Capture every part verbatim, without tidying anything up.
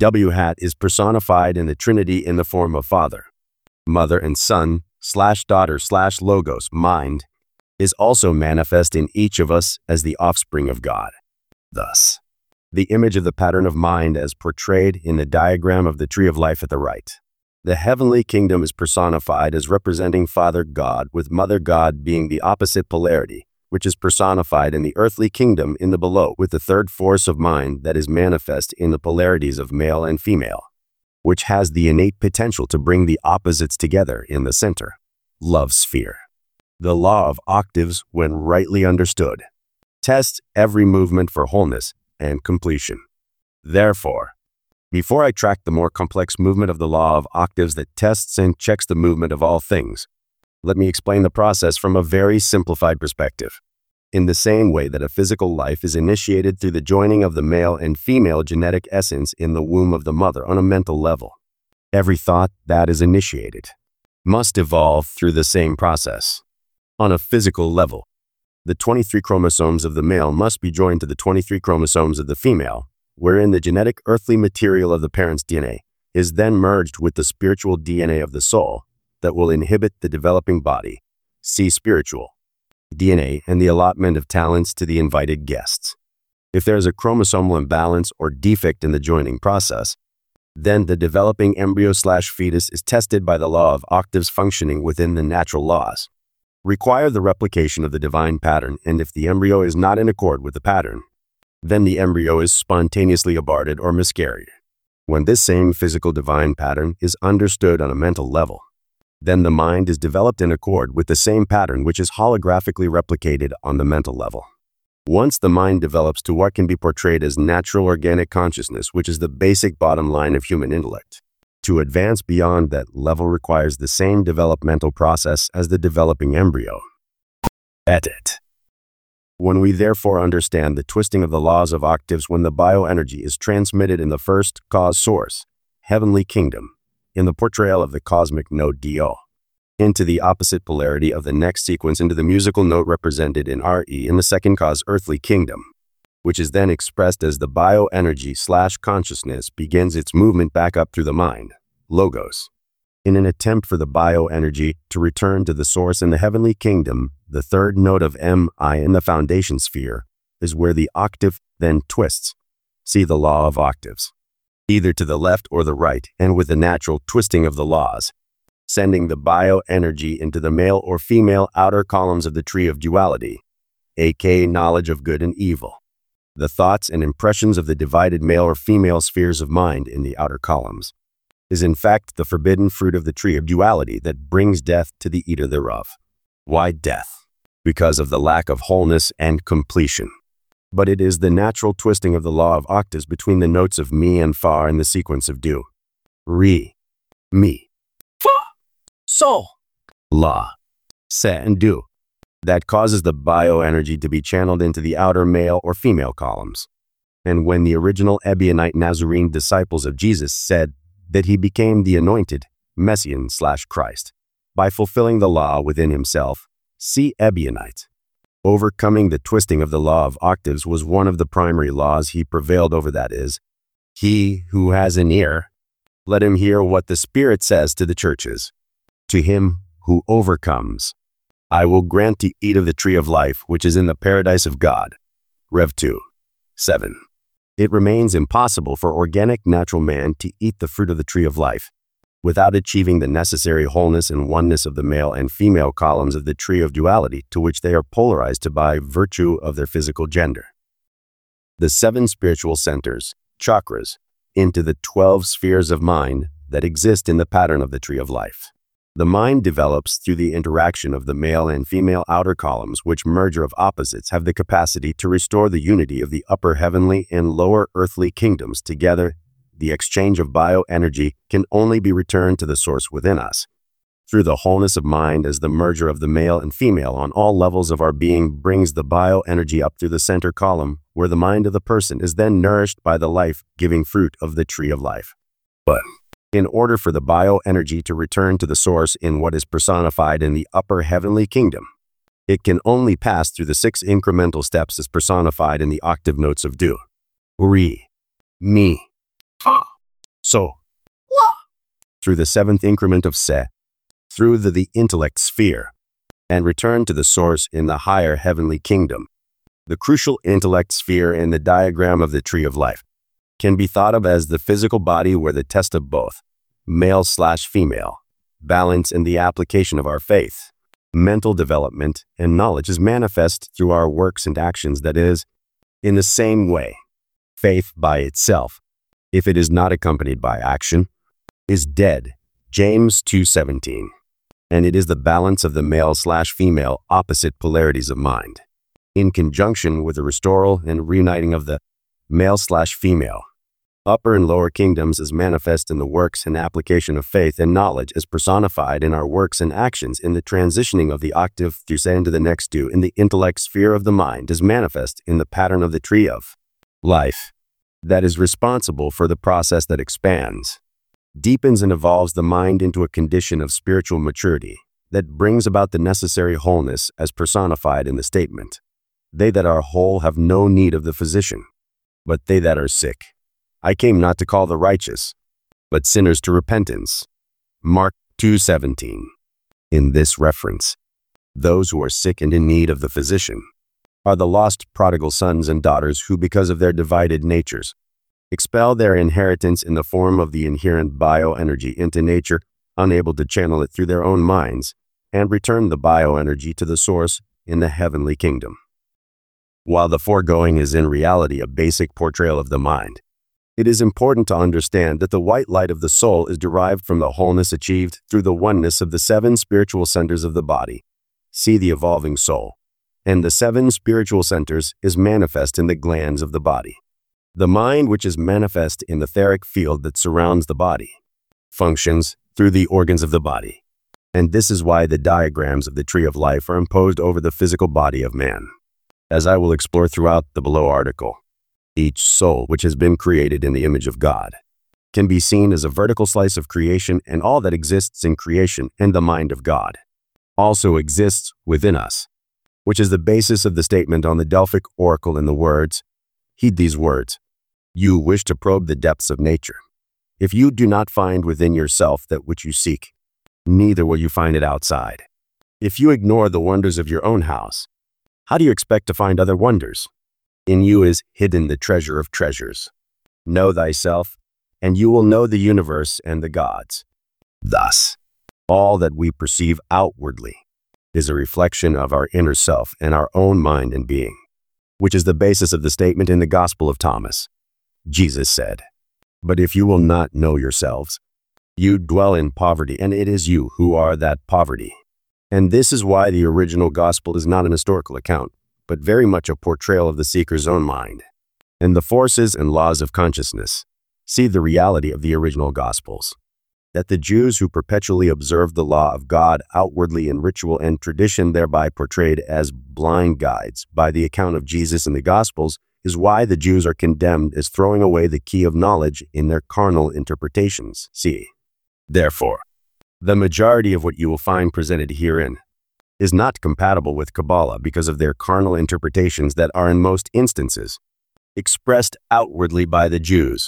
W hat is personified in the Trinity in the form of Father, Mother, and Son slash daughter slash logos, mind, is also manifest in each of us as the offspring of God. Thus, the image of the pattern of mind as portrayed in the diagram of the tree of life at the right. The heavenly kingdom is personified as representing Father God, with Mother God being the opposite polarity, which is personified in the earthly kingdom in the below, with the third force of mind that is manifest in the polarities of male and female, which has the innate potential to bring the opposites together in the center, love sphere. The law of octaves, when rightly understood, tests every movement for wholeness and completion. Therefore, before I track the more complex movement of the law of octaves that tests and checks the movement of all things, let me explain the process from a very simplified perspective. In the same way that a physical life is initiated through the joining of the male and female genetic essence in the womb of the mother on a mental level, every thought that is initiated must evolve through the same process. On a physical level, the twenty-three chromosomes of the male must be joined to the twenty-three chromosomes of the female, wherein the genetic earthly material of the parent's D N A is then merged with the spiritual D N A of the soul that will inhibit the developing body, see spiritual D N A, and the allotment of talents to the invited guests. If there is a chromosomal imbalance or defect in the joining process, then the developing embryo slash fetus is tested by the law of octaves functioning within the natural laws. Require the replication of the divine pattern, and if the embryo is not in accord with the pattern, then the embryo is spontaneously aborted or miscarried. When this same physical divine pattern is understood on a mental level, then the mind is developed in accord with the same pattern, which is holographically replicated on the mental level. Once the mind develops to what can be portrayed as natural organic consciousness, which is the basic bottom line of human intellect, to advance beyond that level requires the same developmental process as the developing embryo. Edit. When we therefore understand the twisting of the laws of octaves when the bioenergy is transmitted in the first cause source, heavenly kingdom, in the portrayal of the cosmic note D O, into the opposite polarity of the next sequence into the musical note represented in R E in the second cause earthly kingdom, which is then expressed as the bioenergy slash consciousness begins its movement back up through the mind, logos. In an attempt for the bioenergy to return to the source in the heavenly kingdom, the third note of M I in the foundation sphere is where the octave then twists. See the law of octaves. Either to the left or the right, and with the natural twisting of the laws, sending the bioenergy into the male or female outer columns of the tree of duality, aka knowledge of good and evil. The thoughts and impressions of the divided male or female spheres of mind in the outer columns is in fact the forbidden fruit of the tree of duality that brings death to the eater thereof. Why death? Because of the lack of wholeness and completion. But it is the natural twisting of the law of octaves between the notes of mi and fa in the sequence of do, re, mi, fa, sol, la, se, and do, that causes the bioenergy to be channeled into the outer male or female columns. And when the original Ebionite Nazarene disciples of Jesus said that he became the anointed Messian slash Christ by fulfilling the law within himself, see Ebionite. Overcoming the twisting of the law of octaves was one of the primary laws he prevailed over, that is, he who has an ear, let him hear what the Spirit says to the churches. To him who overcomes, I will grant to eat of the tree of life, which is in the paradise of God. Rev two, seven. It remains impossible for organic natural man to eat the fruit of the tree of life without achieving the necessary wholeness and oneness of the male and female columns of the tree of duality to which they are polarized to by virtue of their physical gender. The seven spiritual centers, chakras, into the twelve spheres of mind that exist in the pattern of the tree of life. The mind develops through the interaction of the male and female outer columns, which merger of opposites have the capacity to restore the unity of the upper heavenly and lower earthly kingdoms together. The exchange of bioenergy can only be returned to the source within us through the wholeness of mind, as the merger of the male and female on all levels of our being brings the bioenergy up through the center column, where the mind of the person is then nourished by the life-giving fruit of the tree of life. But in order for the bioenergy to return to the source in what is personified in the upper heavenly kingdom, it can only pass through the six incremental steps as personified in the octave notes of do, re, mi, fa, so, through the seventh increment of Se, through the, the intellect sphere, and return to the source in the higher heavenly kingdom. The crucial intellect sphere in the diagram of the tree of life can be thought of as the physical body where the test of both, male slash female, balance in the application of our faith, mental development, and knowledge is manifest through our works and actions. That is, in the same way, faith by itself, if it is not accompanied by action, is dead. James two seventeen. And it is the balance of the male slash female opposite polarities of mind, in conjunction with the restoral and reuniting of the male slash female upper and lower kingdoms is manifest in the works and application of faith and knowledge as personified in our works and actions in the transitioning of the octave through say into the next due in the intellect sphere of the mind is manifest in the pattern of the tree of life that is responsible for the process that expands, deepens and evolves the mind into a condition of spiritual maturity that brings about the necessary wholeness as personified in the statement. They that are whole have no need of the physician, but they that are sick. I came not to call the righteous, but sinners to repentance. Mark two seventeen. In this reference, those who are sick and in need of the physician are the lost prodigal sons and daughters who, because of their divided natures, expel their inheritance in the form of the inherent bioenergy into nature, unable to channel it through their own minds, and return the bioenergy to the source in the heavenly kingdom. While the foregoing is in reality a basic portrayal of the mind, it is important to understand that the white light of the soul is derived from the wholeness achieved through the oneness of the seven spiritual centers of the body. See the evolving soul. And the seven spiritual centers is manifest in the glands of the body. The mind, which is manifest in the etheric field that surrounds the body, functions through the organs of the body. And this is why the diagrams of the tree of life are imposed over the physical body of man. As I will explore throughout the below article, each soul which has been created in the image of God can be seen as a vertical slice of creation, and all that exists in creation and the mind of God also exists within us, which is the basis of the statement on the Delphic oracle in the words, heed these words, you wish to probe the depths of nature. If you do not find within yourself that which you seek, neither will you find it outside. If you ignore the wonders of your own house, how do you expect to find other wonders? In you is hidden the treasure of treasures. Know thyself, and you will know the universe and the gods. Thus, all that we perceive outwardly is a reflection of our inner self and our own mind and being, which is the basis of the statement in the Gospel of Thomas. Jesus said, but if you will not know yourselves, you dwell in poverty, and it is you who are that poverty. And this is why the original gospel is not an historical account, but very much a portrayal of the seeker's own mind and the forces and laws of consciousness. See the reality of the original gospels, that the Jews who perpetually observed the law of God outwardly in ritual and tradition, thereby portrayed as blind guides by the account of Jesus in the gospels, is why the Jews are condemned as throwing away the key of knowledge in their carnal interpretations. See, therefore, the majority of what you will find presented herein is not compatible with Kabbalah because of their carnal interpretations that are in most instances expressed outwardly by the Jews.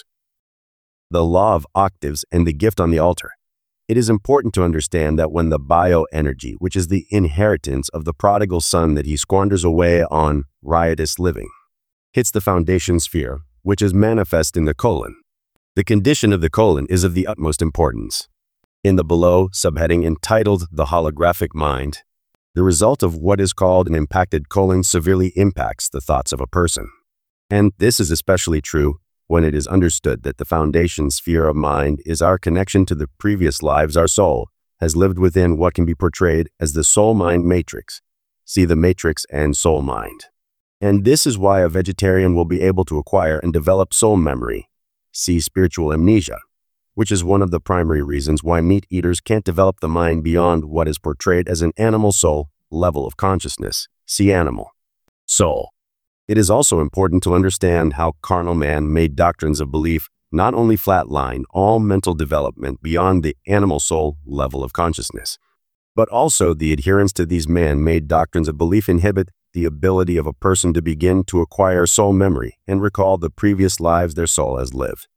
The law of octaves and the gift on the altar. It is important to understand that when the bioenergy, which is the inheritance of the prodigal son that he squanders away on riotous living, hits the foundation sphere, which is manifest in the colon, the condition of the colon is of the utmost importance. In the below subheading entitled The Holographic Mind, the result of what is called an impacted colon severely impacts the thoughts of a person. And this is especially true when it is understood that the foundation sphere of mind is our connection to the previous lives our soul has lived within, what can be portrayed as the soul-mind matrix. See the matrix and soul-mind. And this is why a vegetarian will be able to acquire and develop soul memory. See spiritual amnesia, which is one of the primary reasons why meat eaters can't develop the mind beyond what is portrayed as an animal soul level of consciousness. See animal soul. It is also important to understand how carnal man-made doctrines of belief not only flatline all mental development beyond the animal soul level of consciousness, but also the adherence to these man-made doctrines of belief inhibit the ability of a person to begin to acquire soul memory and recall the previous lives their soul has lived.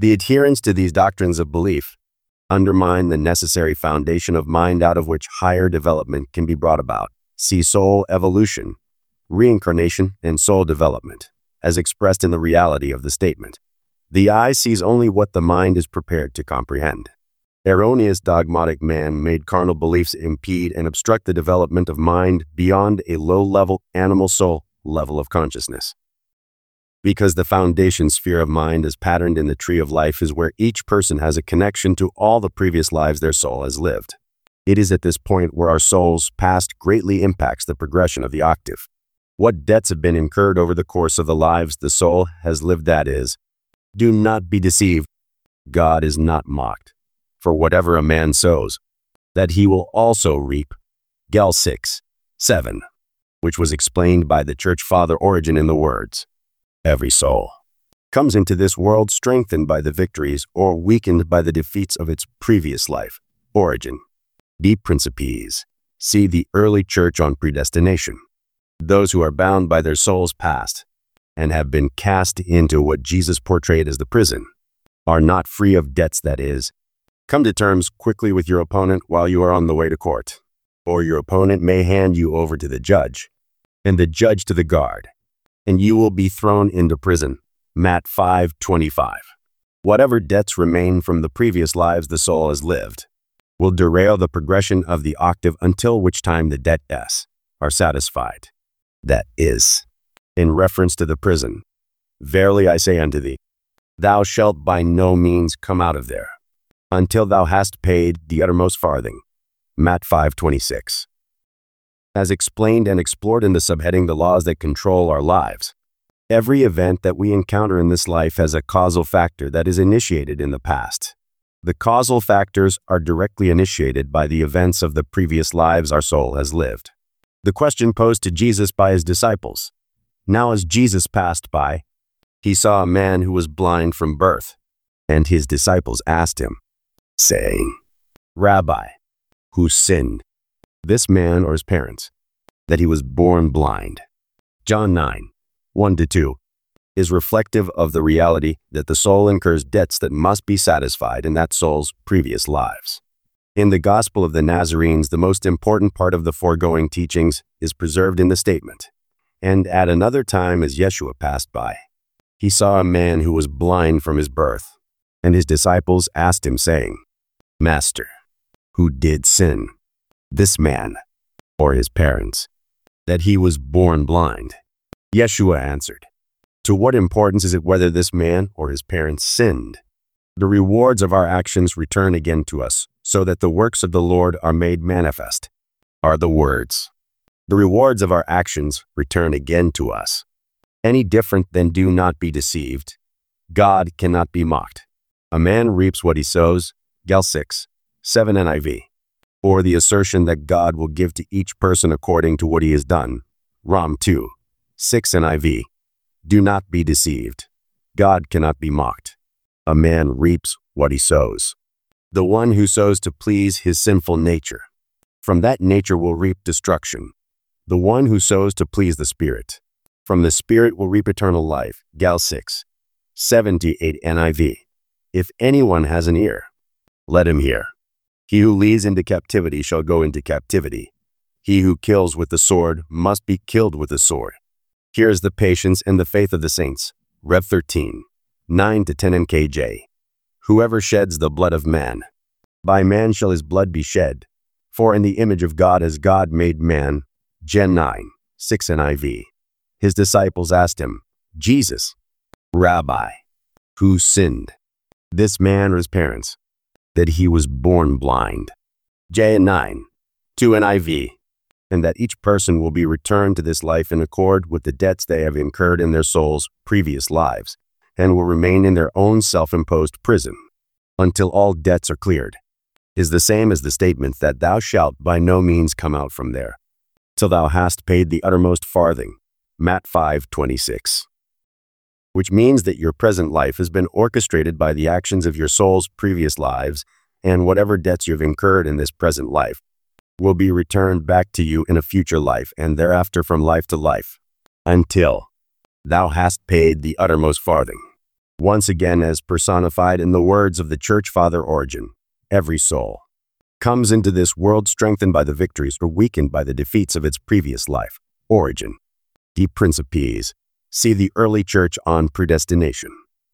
The adherence to these doctrines of belief undermine the necessary foundation of mind out of which higher development can be brought about. See soul evolution, reincarnation, and soul development, as expressed in the reality of the statement. The eye sees only what the mind is prepared to comprehend. Erroneous dogmatic man-made carnal beliefs impede and obstruct the development of mind beyond a low-level animal soul level of consciousness. Because the foundation sphere of mind as patterned in the tree of life is where each person has a connection to all the previous lives their soul has lived. It is at this point where our soul's past greatly impacts the progression of the octave. What debts have been incurred over the course of the lives the soul has lived, that is. Do not be deceived. God is not mocked. For whatever a man sows, that he will also reap. Gal six, seven, which was explained by the Church Father Origen in the words, every soul comes into this world strengthened by the victories or weakened by the defeats of its previous life. Origen. De Principiis. See the early church on predestination. Those who are bound by their soul's past and have been cast into what Jesus portrayed as the prison are not free of debts, that is. Come to terms quickly with your opponent while you are on the way to court, or your opponent may hand you over to the judge, and the judge to the guard, and you will be thrown into prison. Matt five twenty-five. Whatever debts remain from the previous lives the soul has lived will derail the progression of the octave until which time the debts are satisfied. That is, in reference to the prison, verily I say unto thee, thou shalt by no means come out of there, until thou hast paid the uttermost farthing. Matt five twenty-six. As explained and explored in the subheading The Laws That Control Our Lives, every event that we encounter in this life has a causal factor that is initiated in the past. The causal factors are directly initiated by the events of the previous lives our soul has lived. The question posed to Jesus by his disciples. Now as Jesus passed by, he saw a man who was blind from birth, and his disciples asked him, saying, Rabbi, who sinned, this man or his parents, that he was born blind? John nine, one to two, is reflective of the reality that the soul incurs debts that must be satisfied in that soul's previous lives. In the Gospel of the Nazarenes, the most important part of the foregoing teachings is preserved in the statement, and at another time as Yeshua passed by, he saw a man who was blind from his birth, and his disciples asked him, saying, Master, who did sin, this man or his parents, that he was born blind? Yeshua answered, to what importance is it whether this man or his parents sinned? The rewards of our actions return again to us, so that the works of the Lord are made manifest, are the words. The rewards of our actions return again to us. Any different than do not be deceived. God cannot be mocked. A man reaps what he sows. Gal six, seven N I V. Or the assertion that God will give to each person according to what he has done. Rom two, six N I V. Do not be deceived. God cannot be mocked. A man reaps what he sows. The one who sows to please his sinful nature, from that nature will reap destruction. The one who sows to please the Spirit, from the Spirit will reap eternal life. Gal six, seventy-eight N I V. If anyone has an ear, let him hear. He who leads into captivity shall go into captivity. He who kills with the sword must be killed with the sword. Here is the patience and the faith of the saints. Rev thirteen, nine to ten N K J. Whoever sheds the blood of man, by man shall his blood be shed. For in the image of God has God made man. Gen nine, six N I V. His disciples asked him, Jesus, Rabbi, who sinned, this man or his parents, that he was born blind? J nine, two N I V. And that each person will be returned to this life in accord with the debts they have incurred in their souls' previous lives, and will remain in their own self-imposed prison until all debts are cleared, is the same as the statement that thou shalt by no means come out from there, till thou hast paid the uttermost farthing. Matt five twenty-six. Which means that your present life has been orchestrated by the actions of your soul's previous lives, and whatever debts you've incurred in this present life will be returned back to you in a future life, and thereafter from life to life, until thou hast paid the uttermost farthing. Once again, as personified in the words of the Church Father Origen, every soul comes into this world strengthened by the victories or weakened by the defeats of its previous life. Origen, De Principiis, see the early Church on predestination.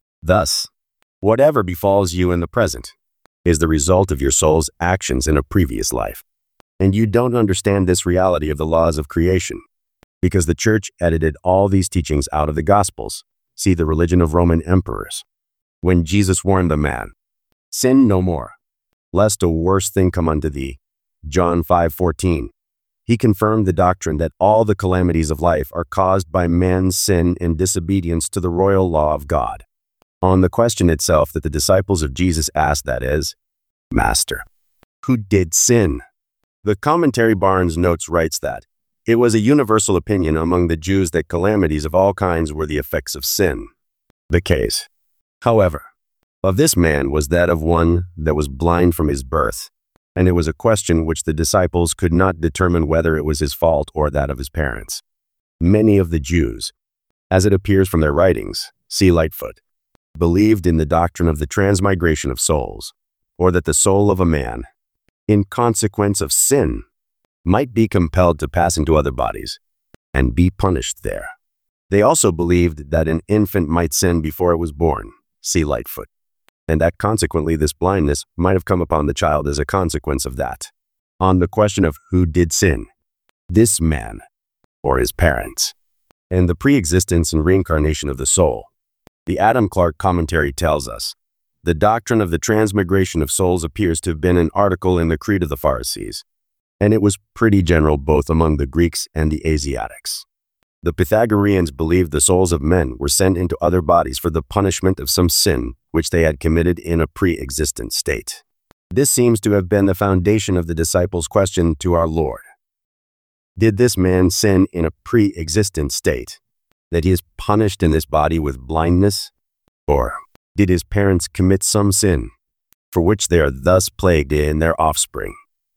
Thus, whatever befalls you in the present is the result of your soul's actions in a previous life. And you don't understand this reality of the laws of creation, because the Church edited all these teachings out of the Gospels. See the religion of Roman emperors. When Jesus warned the man, "Sin no more, lest a worse thing come unto thee," John five fourteen, he confirmed the doctrine that all the calamities of life are caused by man's sin and disobedience to the royal law of God. On the question itself that the disciples of Jesus asked, that is, "Master, who did sin?" the commentary Barnes Notes writes that it was a universal opinion among the Jews that calamities of all kinds were the effects of sin. The case, however, of this man was that of one that was blind from his birth, and it was a question which the disciples could not determine whether it was his fault or that of his parents. Many of the Jews, as it appears from their writings, see Lightfoot, believed in the doctrine of the transmigration of souls, or that the soul of a man, in consequence of sin, might be compelled to pass into other bodies and be punished there. They also believed that an infant might sin before it was born, see Lightfoot, and that consequently this blindness might have come upon the child as a consequence of that. On the question of who did sin, this man or his parents, and the pre-existence and reincarnation of the soul, the Adam Clark commentary tells us, the doctrine of the transmigration of souls appears to have been an article in the Creed of the Pharisees, and it was pretty general both among the Greeks and the Asiatics. The Pythagoreans believed the souls of men were sent into other bodies for the punishment of some sin which they had committed in a pre-existent state. This seems to have been the foundation of the disciples' question to our Lord. Did this man sin in a pre-existent state, that he is punished in this body with blindness? Or did his parents commit some sin, for which they are thus plagued in their offspring?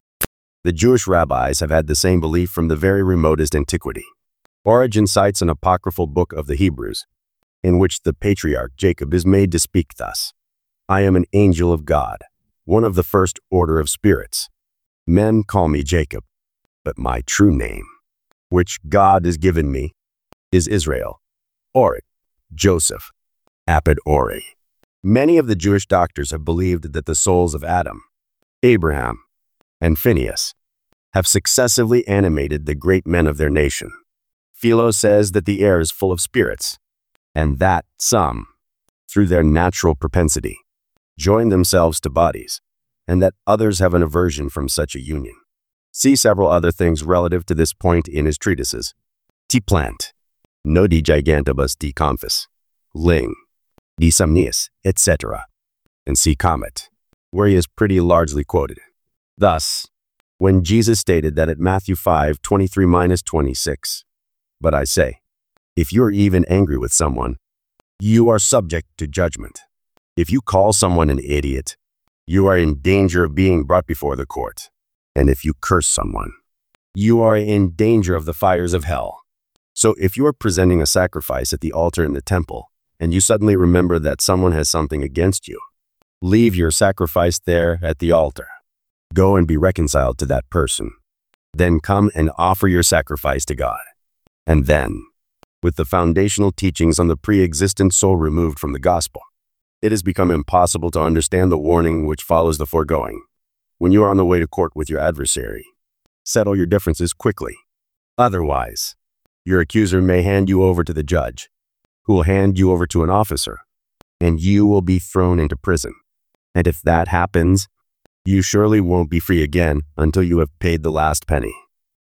The Jewish rabbis have had the same belief from the very remotest antiquity. Origen cites an apocryphal book of the Hebrews, in which the patriarch Jacob is made to speak thus, "I am an angel of God, one of the first order of spirits. Men call me Jacob, but my true name, which God has given me, is Israel, or Joseph, apud Ori." Many of the Jewish doctors have believed that the souls of Adam, Abraham, and Phineas have successively animated the great men of their nation. Philo says that the air is full of spirits, and that some, through their natural propensity, join themselves to bodies, and that others have an aversion from such a union. See several other things relative to this point in his treatises. T. Plant, No de Gigantibus de Confis, Ling, De Somniis, et cetera, and see Comet, where he is pretty largely quoted. Thus, when Jesus stated that at Matthew five twenty-three to twenty-six, "But I say, if you are even angry with someone, you are subject to judgment. If you call someone an idiot, you are in danger of being brought before the court. And if you curse someone, you are in danger of the fires of hell." So if you are presenting a sacrifice at the altar in the temple, and you suddenly remember that someone has something against you, leave your sacrifice there at the altar. Go and be reconciled to that person. Then come and offer your sacrifice to God. And then, with the foundational teachings on the pre-existent soul removed from the gospel, it has become impossible to understand the warning which follows the foregoing. When you are on the way to court with your adversary, settle your differences quickly. Otherwise, your accuser may hand you over to the judge, who will hand you over to an officer, and you will be thrown into prison. And if that happens, you surely won't be free again until you have paid the last penny.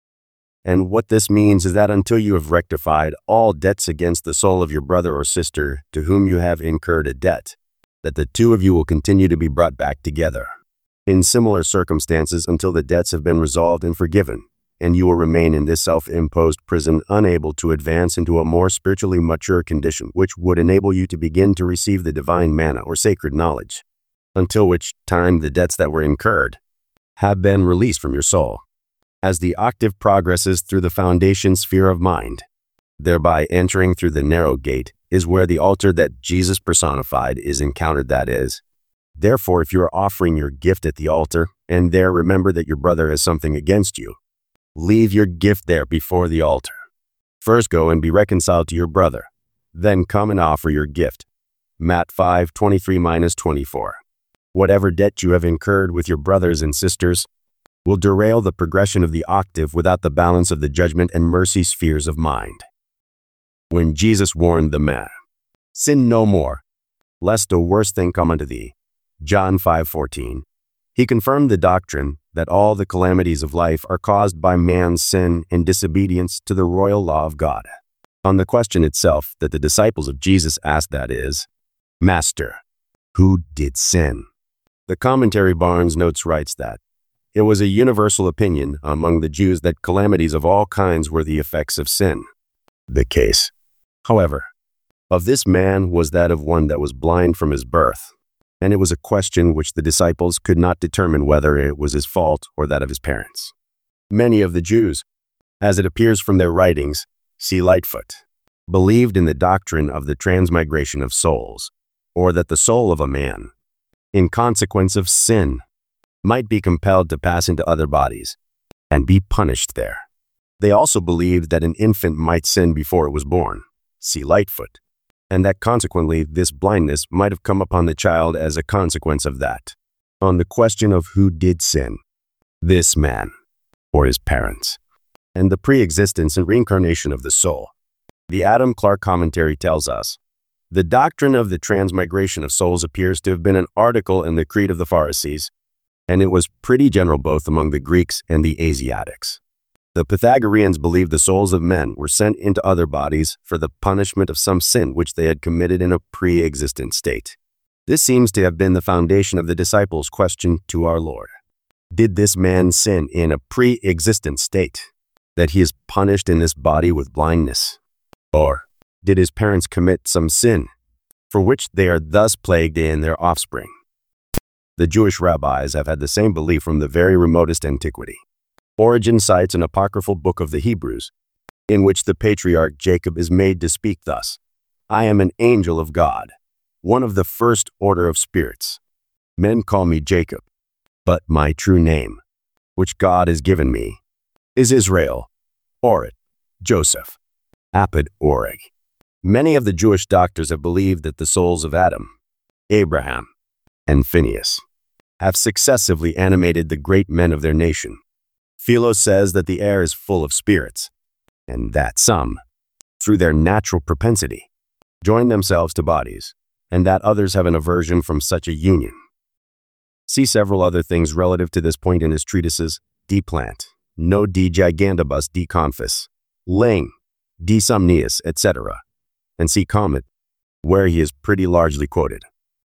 And what this means is that until you have rectified all debts against the soul of your brother or sister to whom you have incurred a debt, that the two of you will continue to be brought back together in similar circumstances until the debts have been resolved and forgiven, and you will remain in this self-imposed prison unable to advance into a more spiritually mature condition which would enable you to begin to receive the divine manna or sacred knowledge, until which time the debts that were incurred have been released from your soul. As the octave progresses through the foundation sphere of mind, thereby entering through the narrow gate is where the altar that Jesus personified is encountered, that is. Therefore, if you are offering your gift at the altar, and there remember that your brother has something against you, leave your gift there before the altar. First go and be reconciled to your brother, then come and offer your gift. Matt five twenty-three to twenty-four. Whatever debt you have incurred with your brothers and sisters will derail the progression of the octave without the balance of the judgment and mercy spheres of mind. When Jesus warned the man, "Sin no more, lest a worse thing come unto thee," John five fourteen, he confirmed the doctrine that all the calamities of life are caused by man's sin and disobedience to the royal law of God. On the question itself that the disciples of Jesus asked, that is, "Master, who did sin?" The commentary Barnes Notes writes that it was a universal opinion among the Jews that calamities of all kinds were the effects of sin. The case, however, of this man was that of one that was blind from his birth, and it was a question which the disciples could not determine whether it was his fault or that of his parents. Many of the Jews, as it appears from their writings, see Lightfoot, believed in the doctrine of the transmigration of souls, or that the soul of a man, in consequence of sin, might be compelled to pass into other bodies and be punished there. They also believed that an infant might sin before it was born, see Lightfoot, and that consequently this blindness might have come upon the child as a consequence of that. On the question of who did sin, this man or his parents, and the pre-existence and reincarnation of the soul, the Adam Clark commentary tells us, the doctrine of the transmigration of souls appears to have been an article in the Creed of the Pharisees, and it was pretty general both among the Greeks and the Asiatics. The Pythagoreans believed the souls of men were sent into other bodies for the punishment of some sin which they had committed in a pre-existent state. This seems to have been the foundation of the disciples' question to our Lord. Did this man sin in a pre-existent state, that he is punished in this body with blindness? Or did his parents commit some sin, for which they are thus plagued in their offspring? The Jewish rabbis have had the same belief from the very remotest antiquity. Origen cites an apocryphal book of the Hebrews, in which the patriarch Jacob is made to speak thus, "I am an angel of God, one of the first order of spirits. Men call me Jacob, but my true name, which God has given me, is Israel, Orit, Joseph, Apid Oreg." Many of the Jewish doctors have believed that the souls of Adam, Abraham, and Phineas have successively animated the great men of their nation. Philo says that the air is full of spirits, and that some, through their natural propensity, join themselves to bodies, and that others have an aversion from such a union. See several other things relative to this point in his treatises, De Plant, No de Gigantibus de Confis, Lang, De Somnius, et cetera, and see Comet, where he is pretty largely quoted.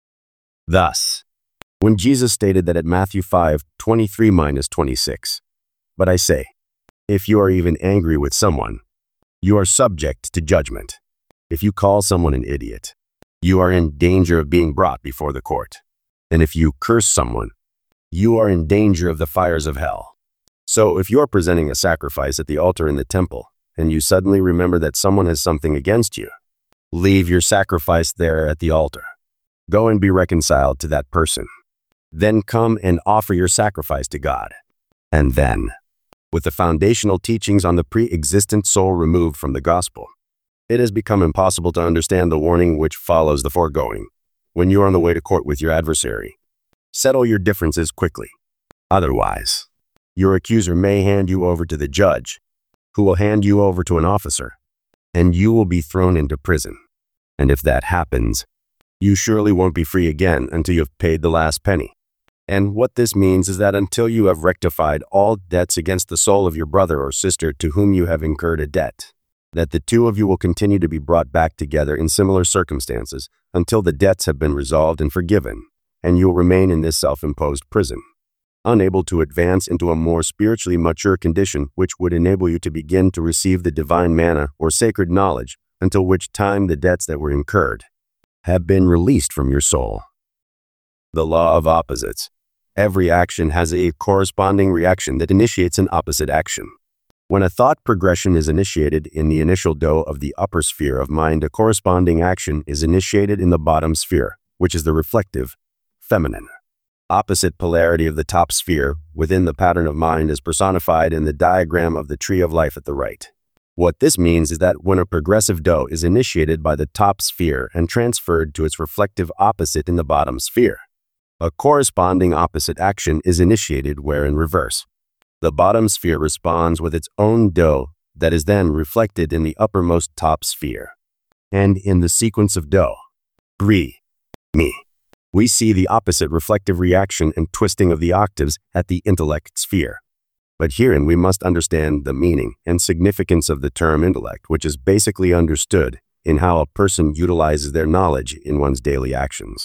Thus, when Jesus stated that at Matthew five twenty-three to twenty-six, "But I say, if you are even angry with someone, you are subject to judgment. If you call someone an idiot, you are in danger of being brought before the court. And if you curse someone, you are in danger of the fires of hell." So if you are presenting a sacrifice at the altar in the temple, and you suddenly remember that someone has something against you, leave your sacrifice there at the altar. Go and be reconciled to that person. Then come and offer your sacrifice to God. And then, with the foundational teachings on the pre-existent soul removed from the gospel, it has become impossible to understand the warning which follows the foregoing. When you are on the way to court with your adversary, settle your differences quickly. Otherwise, your accuser may hand you over to the judge, who will hand you over to an officer, and you will be thrown into prison. And if that happens, you surely won't be free again until you have paid the last penny. And what this means is that until you have rectified all debts against the soul of your brother or sister to whom you have incurred a debt, that the two of you will continue to be brought back together in similar circumstances until the debts have been resolved and forgiven, and you will remain in this self-imposed prison, unable to advance into a more spiritually mature condition which would enable you to begin to receive the divine manna or sacred knowledge, until which time the debts that were incurred have been released from your soul. The law of opposites. Every action has a corresponding reaction that initiates an opposite action. When a thought progression is initiated in the initial dough of the upper sphere of mind, a corresponding action is initiated in the bottom sphere, which is the reflective, feminine. Opposite polarity of the top sphere within the pattern of mind is personified in the diagram of the tree of life at the right. What this means is that when a progressive dough is initiated by the top sphere and transferred to its reflective opposite in the bottom sphere, a corresponding opposite action is initiated where in reverse. The bottom sphere responds with its own dough that is then reflected in the uppermost top sphere. And in the sequence of dough, re, mi, we see the opposite reflective reaction and twisting of the octaves at the intellect sphere. But herein we must understand the meaning and significance of the term intellect, which is basically understood in how a person utilizes their knowledge in one's daily actions.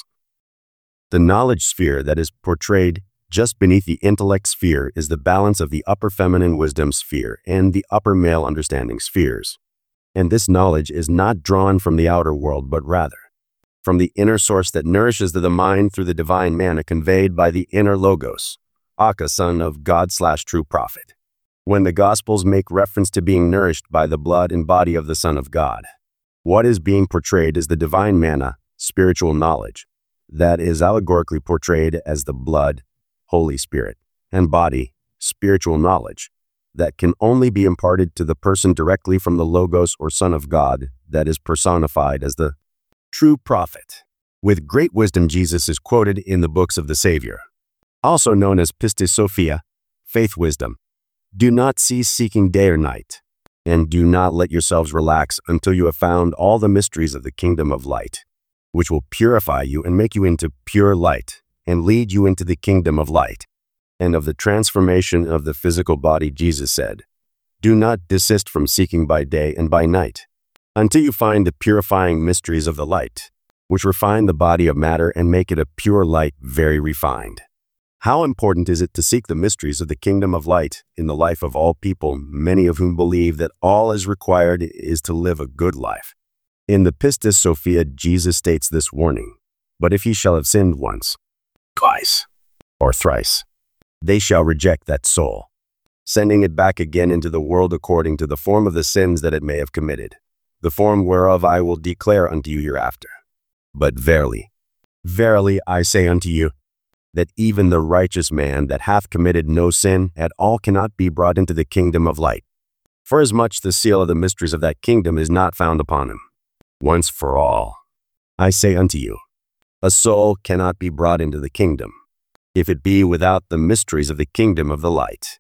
The knowledge sphere that is portrayed just beneath the intellect sphere is the balance of the upper feminine wisdom sphere and the upper male understanding spheres. And this knowledge is not drawn from the outer world, but rather from the inner source that nourishes the mind through the divine manna conveyed by the inner Logos, Aka, son of God slash true prophet. When the Gospels make reference to being nourished by the blood and body of the Son of God, what is being portrayed is the divine manna, spiritual knowledge, that is allegorically portrayed as the blood, Holy Spirit, and body, spiritual knowledge, that can only be imparted to the person directly from the Logos or Son of God, that is personified as the true prophet. With great wisdom, Jesus is quoted in the books of the Savior, also known as Pistis Sophia, faith wisdom. Do not cease seeking day or night, and do not let yourselves relax until you have found all the mysteries of the kingdom of light, which will purify you and make you into pure light, and lead you into the kingdom of light. And of the transformation of the physical body, Jesus said, do not desist from seeking by day and by night, until you find the purifying mysteries of the light, which refine the body of matter and make it a pure light very refined. How important is it to seek the mysteries of the kingdom of light in the life of all people, many of whom believe that all is required is to live a good life? In the Pistis Sophia, Jesus states this warning, but if he shall have sinned once, twice, or thrice, they shall reject that soul, sending it back again into the world according to the form of the sins that it may have committed, the form whereof I will declare unto you hereafter. But verily, verily I say unto you, that even the righteous man that hath committed no sin at all cannot be brought into the kingdom of light, forasmuch the seal of the mysteries of that kingdom is not found upon him. Once for all, I say unto you, a soul cannot be brought into the kingdom, if it be without the mysteries of the kingdom of the light.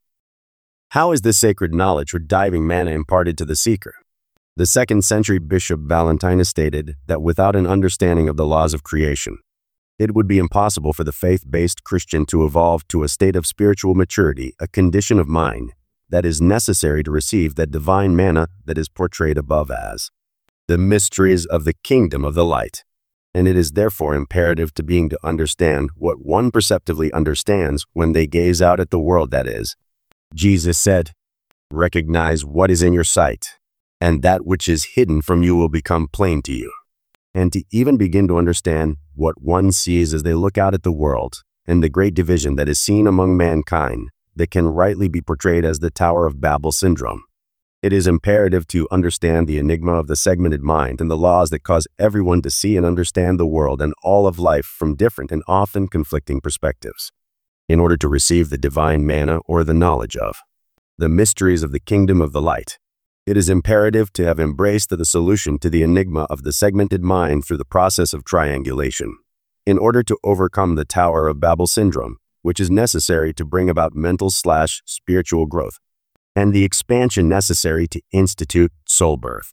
How is this sacred knowledge or diving manna imparted to the seeker? The second century Bishop Valentinus stated that without an understanding of the laws of creation, it would be impossible for the faith-based Christian to evolve to a state of spiritual maturity, a condition of mind that is necessary to receive that divine manna that is portrayed above as the mysteries of the kingdom of the light. And it is therefore imperative to being to understand what one perceptively understands when they gaze out at the world, that is. Jesus said, recognize what is in your sight, and that which is hidden from you will become plain to you. And to even begin to understand what one sees as they look out at the world, and the great division that is seen among mankind that can rightly be portrayed as the Tower of Babel syndrome. It is imperative to understand the enigma of the segmented mind and the laws that cause everyone to see and understand the world and all of life from different and often conflicting perspectives, in order to receive the divine manna or the knowledge of the mysteries of the kingdom of the light. It is imperative to have embraced the solution to the enigma of the segmented mind through the process of triangulation, in order to overcome the Tower of Babel syndrome, which is necessary to bring about mental slash spiritual growth, and the expansion necessary to institute soul birth.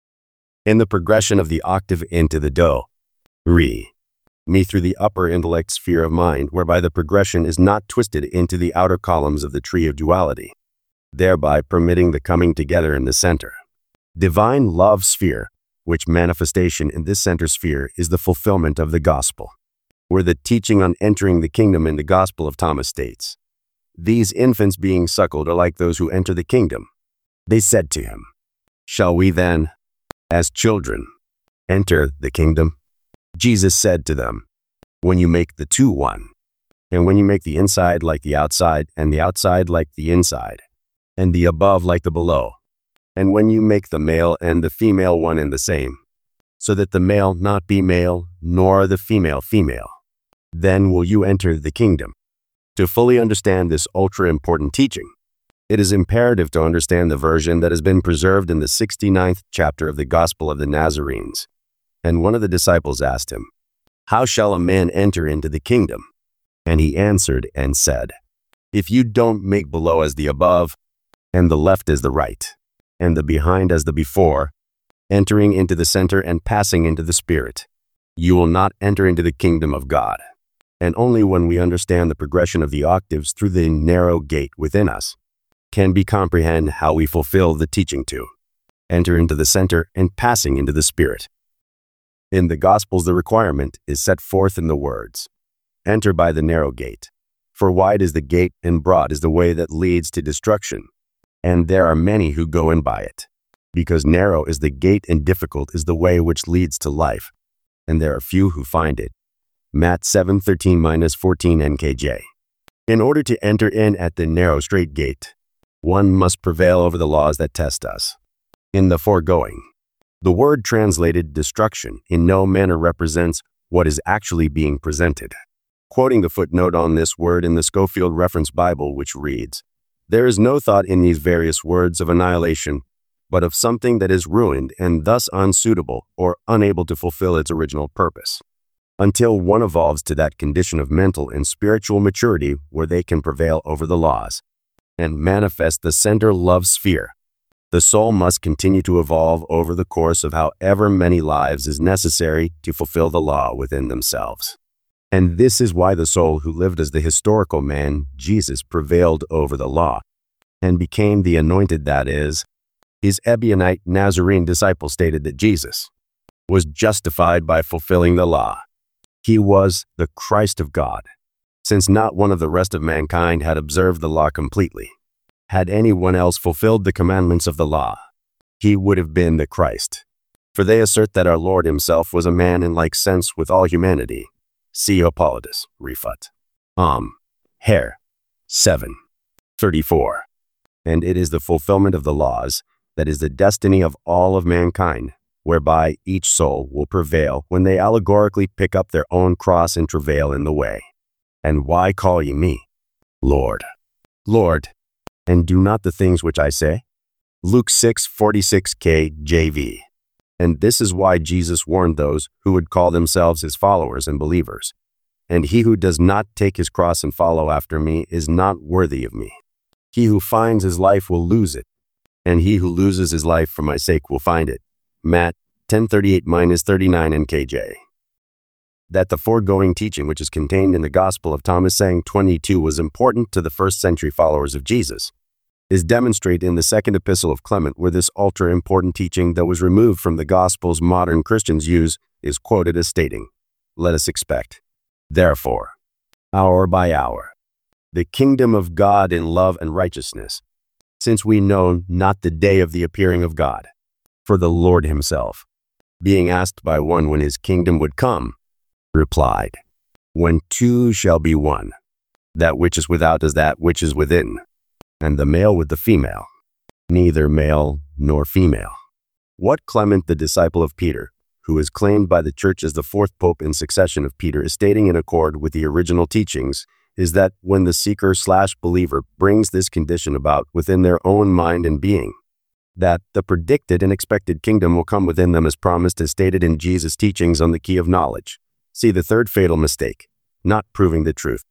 In the progression of the octave into the do, re, mi through the upper intellect sphere of mind, whereby the progression is not twisted into the outer columns of the tree of duality, thereby permitting the coming together in the center. Divine love sphere, which manifestation in this center sphere is the fulfillment of the gospel, where the teaching on entering the kingdom in the Gospel of Thomas states, these infants being suckled are like those who enter the kingdom. They said to him, shall we then, as children, enter the kingdom? Jesus said to them, when you make the two one, and when you make the inside like the outside and the outside like the inside, and the above like the below. And when you make the male and the female one and the same, so that the male not be male, nor the female female, then will you enter the kingdom. To fully understand this ultra-important teaching, it is imperative to understand the version that has been preserved in the sixty-ninth chapter of the Gospel of the Nazarenes. And one of the disciples asked him, "How shall a man enter into the kingdom?" And he answered and said, "If you don't make below as the above, and the left as the right, and the behind as the before, entering into the center and passing into the Spirit, you will not enter into the kingdom of God." And only when we understand the progression of the octaves through the narrow gate within us can we comprehend how we fulfill the teaching to enter into the center and passing into the Spirit. In the Gospels, the requirement is set forth in the words, "Enter by the narrow gate, for wide is the gate and broad is the way that leads to destruction, and there are many who go in by it. Because narrow is the gate and difficult is the way which leads to life, and there are few who find it." Matt seven thirteen to fourteen N K J. In order to enter in at the narrow straight gate, one must prevail over the laws that test us. In the foregoing, the word translated destruction in no manner represents what is actually being presented. Quoting the footnote on this word in the Scofield Reference Bible, which reads, "There is no thought in these various words of annihilation, but of something that is ruined and thus unsuitable or unable to fulfill its original purpose, until one evolves to that condition of mental and spiritual maturity where they can prevail over the laws and manifest the center love sphere. The soul must continue to evolve over the course of however many lives is necessary to fulfill the law within themselves. And this is why the soul who lived as the historical man, Jesus, prevailed over the law and became the anointed, that is, his Ebionite Nazarene disciple stated that Jesus was justified by fulfilling the law. He was the Christ of God, since not one of the rest of mankind had observed the law completely. Had anyone else fulfilled the commandments of the law, he would have been the Christ. For they assert that our Lord himself was a man in like sense with all humanity. See Hippolytus, Refut. Um, Hare, seven thirty-four. And it is the fulfillment of the laws that is the destiny of all of mankind, whereby each soul will prevail when they allegorically pick up their own cross and travail in the way. And why call ye me Lord, Lord, and do not the things which I say? Luke six forty-six K J V. And this is why Jesus warned those who would call themselves his followers and believers. And he who does not take his cross and follow after me is not worthy of me. He who finds his life will lose it, and he who loses his life for my sake will find it. Matt ten thirty-eight to thirty-nine N K J. That the foregoing teaching, which is contained in the Gospel of Thomas saying twenty-two, was important to the first century followers of Jesus, is demonstrated in the second epistle of Clement, where this ultra-important teaching that was removed from the Gospels modern Christians use is quoted as stating, "Let us expect, therefore, hour by hour, the kingdom of God in love and righteousness, since we know not the day of the appearing of God. For the Lord himself, being asked by one when his kingdom would come, replied, When two shall be one, that which is without is that which is within, and the male with the female, neither male nor female." What Clement, the disciple of Peter, who is claimed by the church as the fourth pope in succession of Peter, is stating in accord with the original teachings is that when the seeker slash believer brings this condition about within their own mind and being, that the predicted and expected kingdom will come within them as promised, as stated in Jesus' teachings on the key of knowledge. See the third fatal mistake, not proving the truth.